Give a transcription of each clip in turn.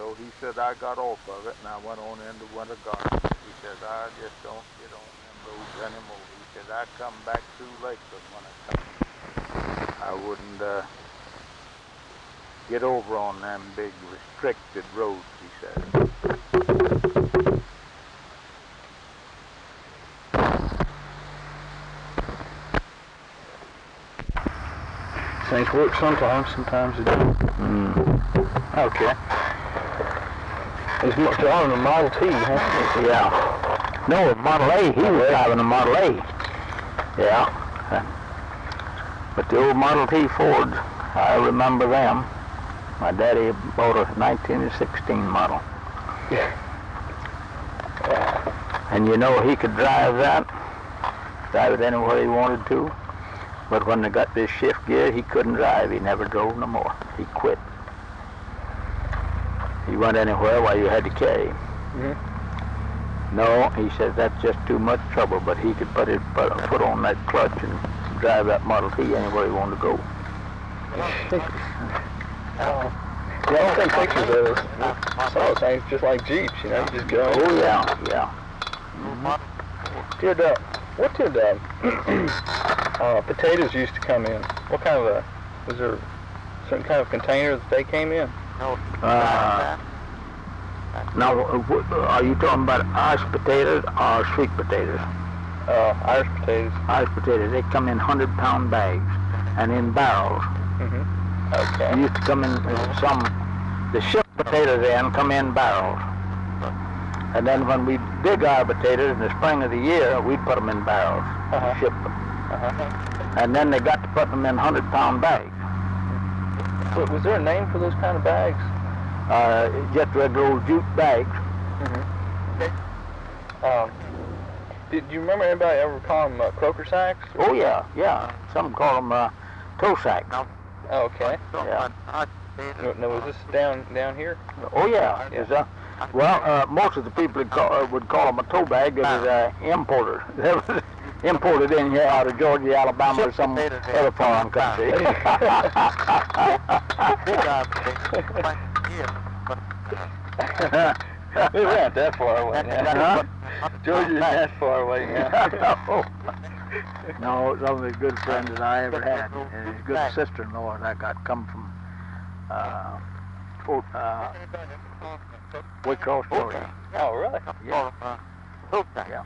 So he said I got off of it and I went on into winter garden. He says I just don't get on them roads anymore. He says I come back through Lakeland when I come. I wouldn't get over on them big restricted roads, he says. Things work sometimes they don't. Okay. He's driving a Model T, huh? Yeah. No, a Model A. He was driving a Model A. Yeah. But the old Model T Ford, I remember them. My daddy bought a 1916 model. Yeah. And you know he could drive it anywhere he wanted to. But when they got this shift gear, he couldn't drive. He never drove no more. He quit. He went anywhere while you had to carry him. Mm-hmm. No, he said that's just too much trouble, but he could put on that clutch and drive that Model T anywhere he wanted to go. Yeah, I've seen pictures of those. I saw things just like Jeeps, you know, you just go. Oh, yeah. What did potatoes used to come in? What kind of was there some kind of container that they came in? Now, are you talking about Irish potatoes or sweet potatoes? Irish potatoes. Irish potatoes, they come in 100-pound bags and in barrels. Mm-hmm. Okay. They used to come in the shipped potatoes then come in barrels. And then when we dig our potatoes in the spring of the year, we'd put them in barrels, ship them. And then they got to put them in 100-pound bags. But was there a name for those kind of bags? Just regular old jute bags. Do you remember anybody ever call them croaker sacks? Oh, yeah. Some call them toe sacks. Oh, okay. Yeah. Now, was this down here? Oh, yeah. Well, most of the people would call them a toe bag. It was imported. They was imported in here out of Georgia, Alabama, or some other foreign country. We weren't that far away now. Georgia isn't that far away now. No, some of the good friends that I ever had, and his good sister-in-law that I got come from Waycross, Georgia. Oh, really? Yeah. Yeah.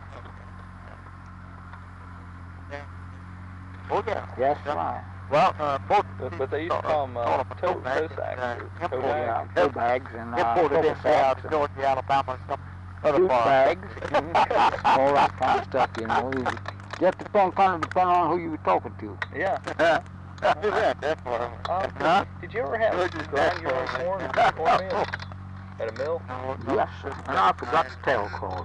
Oh, yeah. Yes, right. Well, but they used to call them toe sacks. Toe bags and toe sacks. Georgia, Alabama, some other bags. All that kind of stuff, you know. Just depending on who you were talking to. Yeah. Did you ever have to grind your own corn meal at a mill? Yes, and I forgot to tell Claude.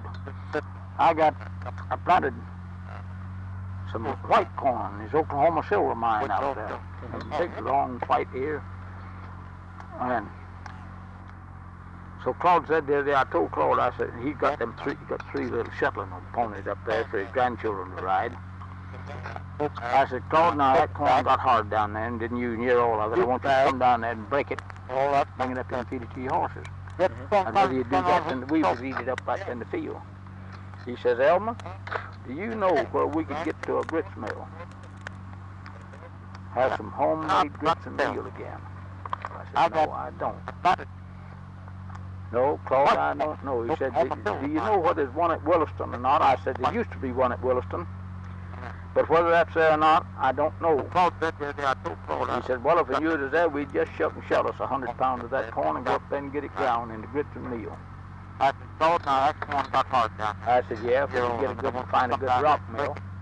I planted some white corn. There's Oklahoma silver mine out there. A big, long white ear. And so Claude said the other day, I told Claude, I said, he got three little shuttling ponies up there for his grandchildren to ride. I said, Claude, now that corn got hard down there and didn't use near all of it. I want you to come down there and break it, bring it up here and feed it to your horses. I'd rather you do that than we would eat it up back in the field. He says, Elmer, do you know where we could get to a grits mill? Have some homemade grits and meal again. I said, no, I don't. No, Claude, I don't know. He said, do you know whether there's one at Williston or not? I said, there used to be one at Williston. But whether that's there or not, I don't know. He said, well, if you was there, we'd just shuck and shell us 100 pounds of that corn and go up there and get it ground into grits and meal. I said, Claude, now that corn got hard down there. I said, yeah, if we can get a good one, find a good rock mill.